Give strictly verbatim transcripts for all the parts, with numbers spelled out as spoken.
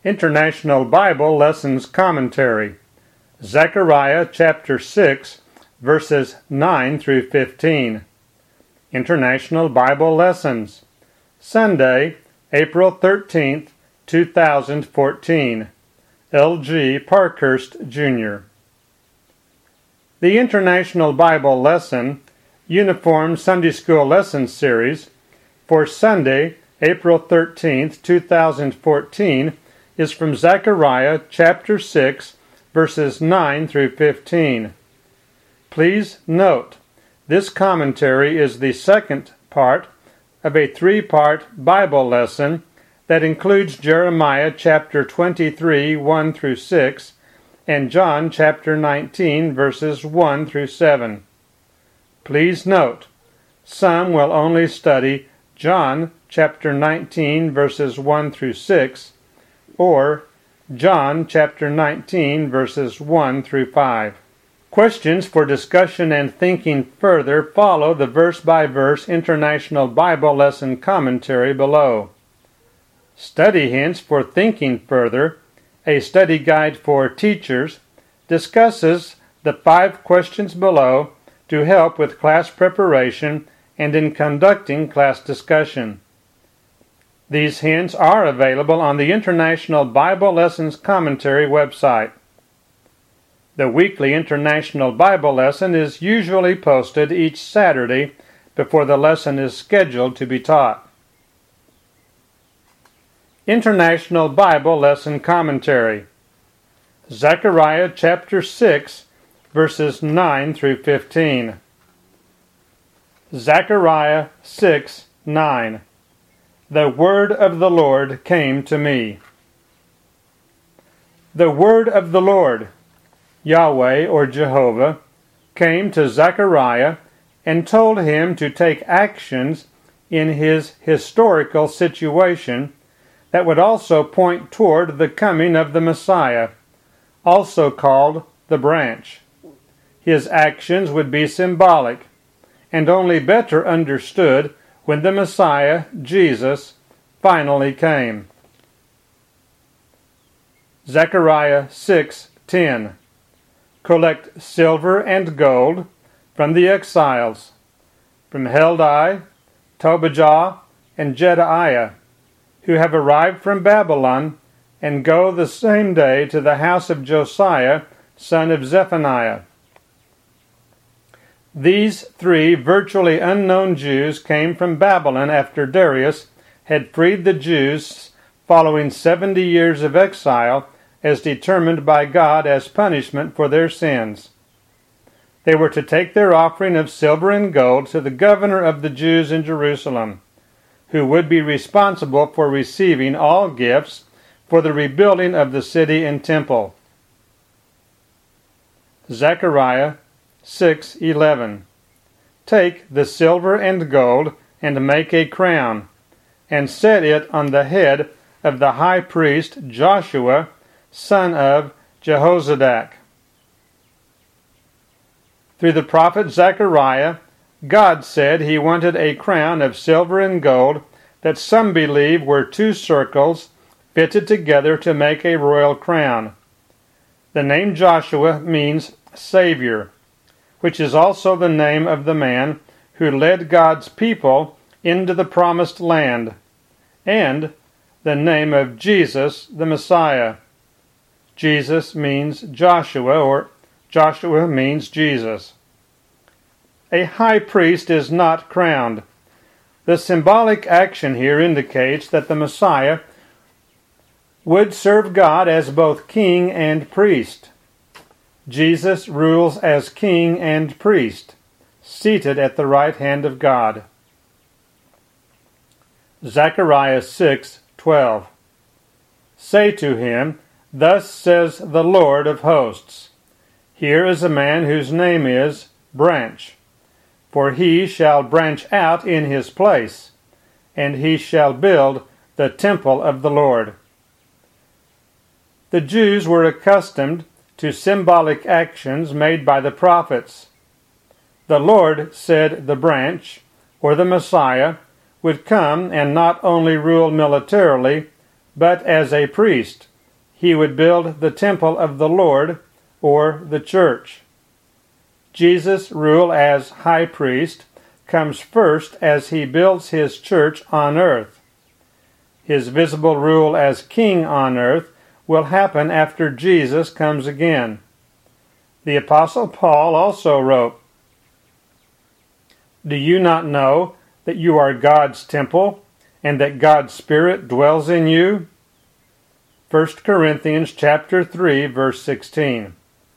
International Bible Lessons Commentary, Zechariah chapter six, verses nine through fifteen. International Bible Lessons, Sunday, April thirteenth, two thousand fourteen. L G Parkhurst, Junior The International Bible Lesson Uniform Sunday School Lesson Series for Sunday, April thirteenth, two thousand fourteen is from Zechariah chapter six, verses nine through fifteen. Please note, this commentary is the second part of a three-part Bible lesson that includes Jeremiah chapter twenty-three, one through six, and John chapter nineteen, verses one through seven. Please note, some will only study John chapter nineteen, verses one through six, or John chapter nineteen, verses one through five. Questions for discussion and thinking further follow the verse-by-verse International Bible Lesson commentary below. Study hints for thinking further, a study guide for teachers, discusses the five questions below to help with class preparation and in conducting class discussion. These hints are available on the International Bible Lessons Commentary website. The weekly International Bible Lesson is usually posted each Saturday before the lesson is scheduled to be taught. International Bible Lesson Commentary, Zechariah chapter six, verses nine through fifteen. Zechariah six, nine. The word of the Lord came to me. The word of the Lord, Yahweh or Jehovah, came to Zechariah and told him to take actions in his historical situation that would also point toward the coming of the Messiah, also called the branch. His actions would be symbolic and only better understood when the Messiah, Jesus, finally came. Zechariah six ten. Collect silver and gold from the exiles, from Heldai, Tobijah, and Jedaiah, who have arrived from Babylon, and go the same day to the house of Josiah, son of Zephaniah. These three virtually unknown Jews came from Babylon after Darius had freed the Jews following seventy years of exile as determined by God as punishment for their sins. They were to take their offering of silver and gold to the governor of the Jews in Jerusalem, who would be responsible for receiving all gifts for the rebuilding of the city and temple. Zechariah six eleven. Take the silver and gold and make a crown, and set it on the head of the high priest Joshua, son of Jehozadak. Through the prophet Zechariah, God said he wanted a crown of silver and gold that some believe were two circles fitted together to make a royal crown. The name Joshua means Savior, which is also the name of the man who led God's people into the promised land, and the name of Jesus, the Messiah. Jesus means Joshua, or Joshua means Jesus. A high priest is not crowned. The symbolic action here indicates that the Messiah would serve God as both king and priest. Jesus rules as king and priest, seated at the right hand of God. Zechariah six twelve. Say to him, Thus says the Lord of hosts, Here is a man whose name is Branch, for he shall branch out in his place, and he shall build the temple of the Lord. The Jews were accustomed to symbolic actions made by the prophets. The Lord said the branch, or the Messiah, would come and not only rule militarily, but as a priest, he would build the temple of the Lord, or the church. Jesus' rule as high priest comes first as he builds his church on earth. His visible rule as king on earth will happen after Jesus comes again. The Apostle Paul also wrote, "Do you not know that you are God's temple, and that God's Spirit dwells in you?" First Corinthians chapter three, verse sixteen.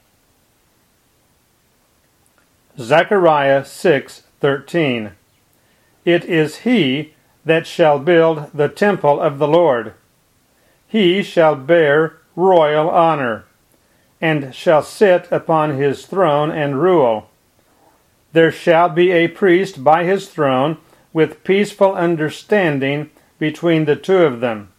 Zechariah six thirteen. "It is he that shall build the temple of the Lord. He shall bear royal honor, and shall sit upon his throne and rule. There shall be a priest by his throne, with peaceful understanding between the two of them."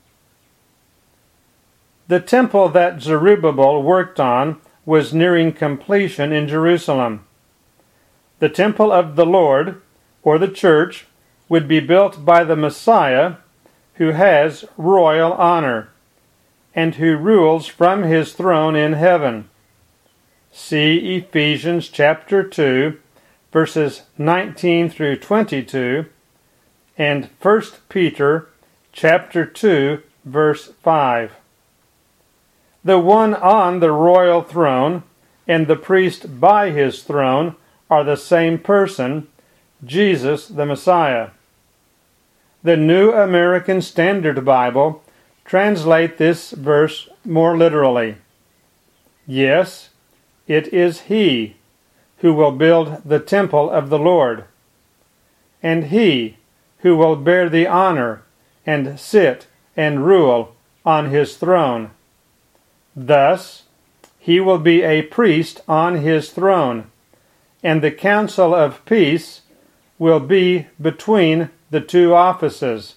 The temple that Zerubbabel worked on was nearing completion in Jerusalem. The temple of the Lord, or the church, would be built by the Messiah, who has royal honor, and who rules from his throne in heaven. See Ephesians chapter two, verses nineteen through twenty-two, and First Peter chapter two, verse five. The one on the royal throne and the priest by his throne are the same person, Jesus the Messiah. The New American Standard Bible translate this verse more literally. Yes, it is he who will build the temple of the Lord, and he who will bear the honor and sit and rule on his throne. Thus, he will be a priest on his throne, and the council of peace will be between the two offices.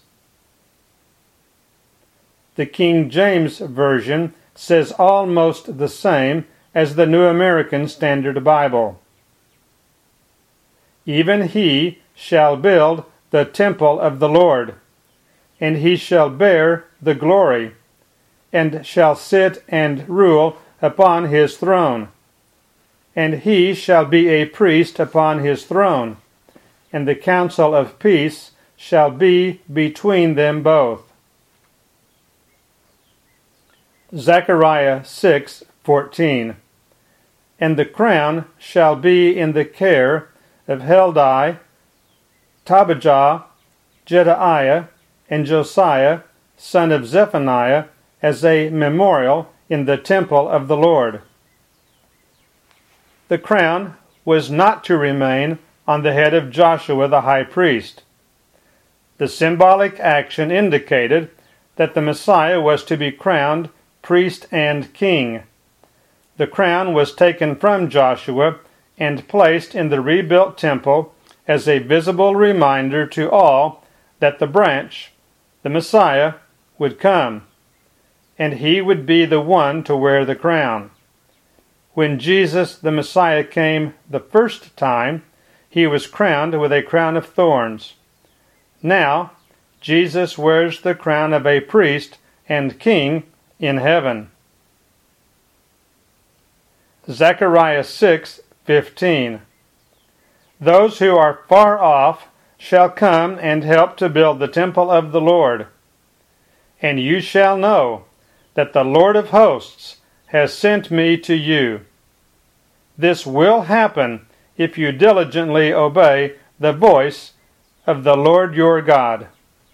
The King James Version says almost the same as the New American Standard Bible. "Even he shall build the temple of the Lord, and he shall bear the glory, and shall sit and rule upon his throne. And he shall be a priest upon his throne, and the council of peace shall be between them both." Zechariah six fourteen. "And the crown shall be in the care of Heldai, Tobijah, Jedaiah, and Josiah, son of Zephaniah, as a memorial in the temple of the Lord." The crown was not to remain on the head of Joshua the high priest. The symbolic action indicated that the Messiah was to be crowned priest and king. The crown was taken from Joshua and placed in the rebuilt temple as a visible reminder to all that the branch, the Messiah, would come, and he would be the one to wear the crown. When Jesus the Messiah came the first time, he was crowned with a crown of thorns. Now, Jesus wears the crown of a priest and king in heaven. Zechariah six fifteen. "Those who are far off shall come and help to build the temple of the Lord. And you shall know that the Lord of hosts has sent me to you. This will happen if you diligently obey the voice of the Lord your God."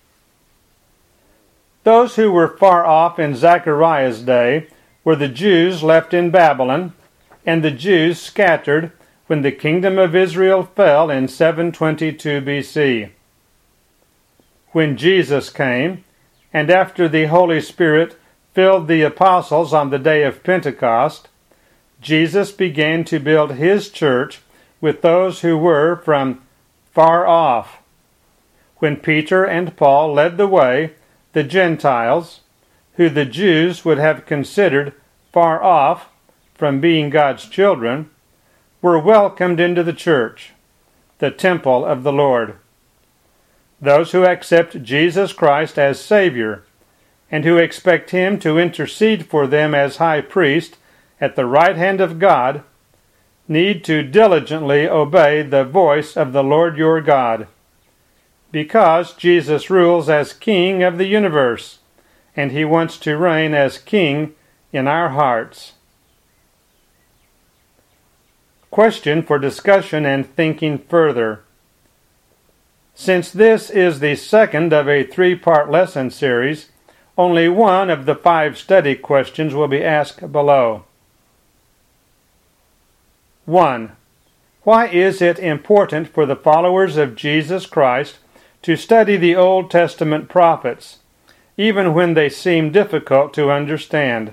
Those who were far off in Zechariah's day were the Jews left in Babylon, and the Jews scattered when the kingdom of Israel fell in seven twenty-two B C. When Jesus came, and after the Holy Spirit filled the apostles on the day of Pentecost, Jesus began to build his church with those who were from far off. When Peter and Paul led the way, the Gentiles, who the Jews would have considered far off from being God's children, were welcomed into the church, the temple of the Lord. Those who accept Jesus Christ as Savior and who expect him to intercede for them as high priest at the right hand of God, need to diligently obey the voice of the Lord your God, because Jesus rules as King of the universe, and he wants to reign as King in our hearts. Question for discussion and thinking further. Since this is the second of a three-part lesson series, only one of the five study questions will be asked below. one. Why is it important for the followers of Jesus Christ to study the Old Testament prophets, even when they seem difficult to understand?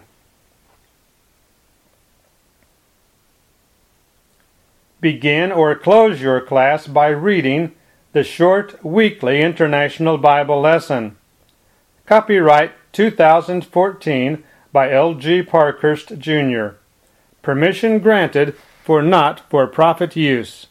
Begin or close your class by reading the short weekly International Bible Lesson. Copyright two thousand fourteen by L G Parkhurst, Junior Permission granted for not-for-profit use.